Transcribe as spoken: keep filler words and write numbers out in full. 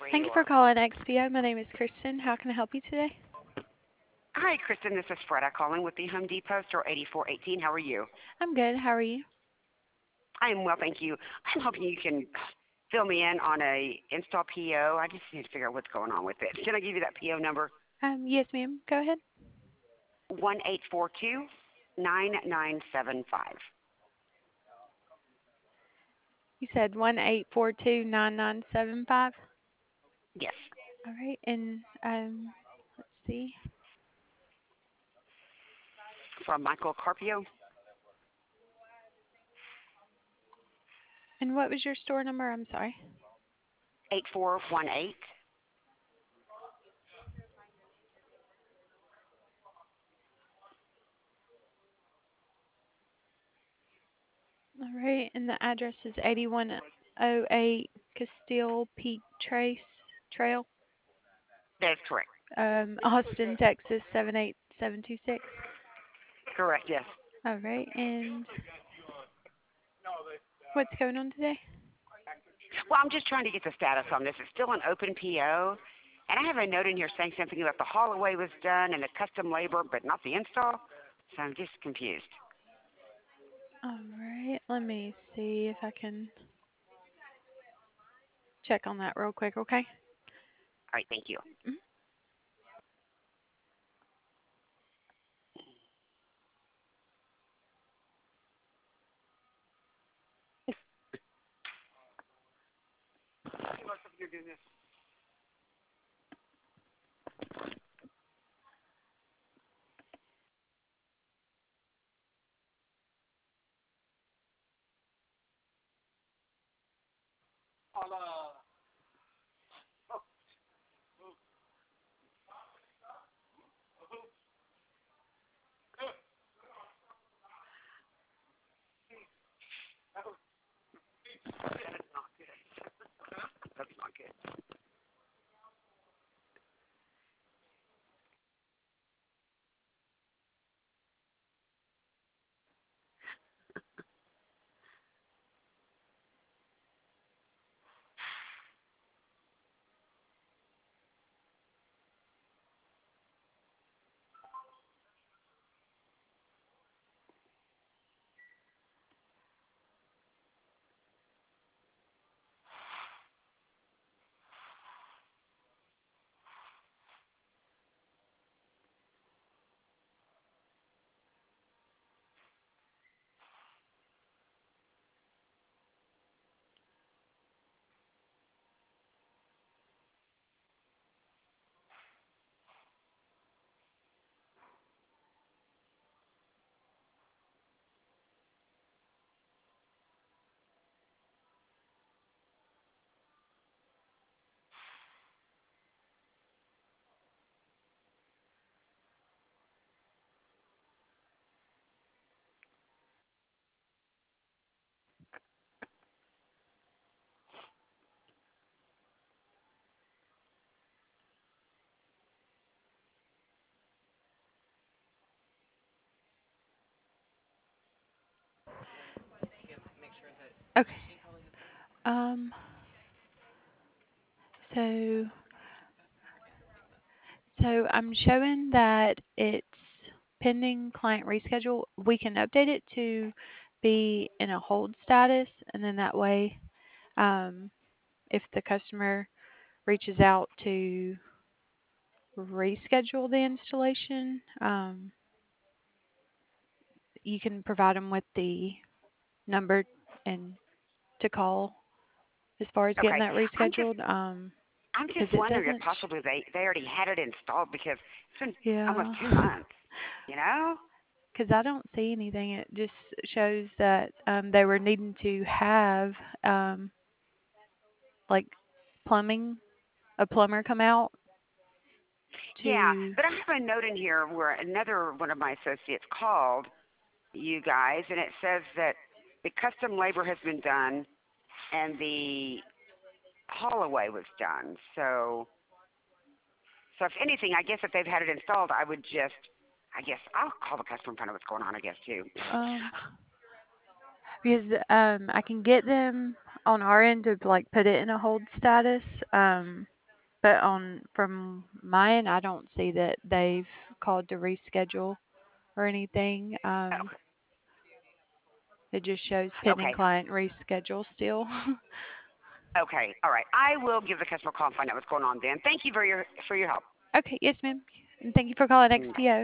Thank you for calling X P O. My name is Kristen. How can I help you today? Hi, Kristen. This is Freda calling with the Home Depot, store eighty-four eighteen. How are you? I'm good. How are you? I am well, thank you. I'm hoping you can fill me in on a install P O. I just need to figure out what's going on with it. Can I give you that P O number? Um, yes, ma'am. Go ahead. One eight four two nine nine seven five. You said one eight four two nine nine seven five. Yes, All right, and um, let's see. from Michael Carpio. And what was your store number? I'm sorry. Eight four one eight. All right, and the address is eighty-one oh eight Castile Peak Trace Trail, That's correct. um, Austin, Texas seven eight seven two six. Correct. Yes. All right, and what's going on today? Well, I'm just trying to get the status on this. It's still an open P O, and I have a note in here saying something about the hallway was done and the custom labor, but not the install. So I'm just confused. All right, let me see if I can check on that real quick, okay? All right. Thank you. Mhm. You're doing this. That's not good. Okay. Um, so so I'm showing that it's pending client reschedule. We can update it to be in a hold status, and then that way, um, if the customer reaches out to reschedule the installation, um, you can provide them with the number and to call as far as getting Okay. that I'm just rescheduled. Um, I'm because just it wondering if doesn't. possibly they they already had it installed because it's been almost Yeah. two months. You know? Because I don't see anything. It just shows that um, they were needing to have um, like plumbing, a plumber come out Yeah, to. but I have a note in here where another one of my associates called you guys, and it says that the custom labor has been done and the hallway was done. So, so if anything, I guess if they've had it installed, I would just, I guess I'll call the customer and find out what's going on. I guess too. Um, because um, I can get them on our end to like put it in a hold status. Um, But on from my end, I don't see that they've called to reschedule or anything. Um, Okay. it just shows pending Okay. client reschedule still. Okay. All right. I will give the customer a call and find out what's going on then. Thank you for your for your help. Okay, yes, ma'am. And thank you for calling Mm. X P O.